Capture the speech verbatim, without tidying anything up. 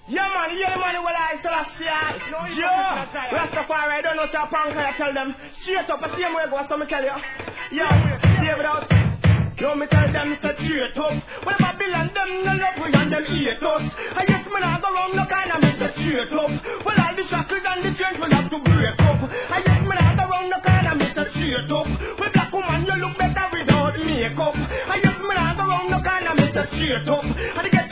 Yeah man, yeah man, well I still have see I. Yeah, Rastafari, I don't know what punk I tell them. Straight up, the same way go, so me tell you. Yeah, stay without. Yo, me tell them it's a straight up. Well, Babylon, them no love we and them hate us. I guess me not go wrong, no kind of Mister Straight up. Well, all the shackles and the chains will have to break up. I guess me not go wrong, no kind of Mister Straight up. Well, black woman, you look better without makeup. I guess me not go wrong, no kind of Mister Straight up. And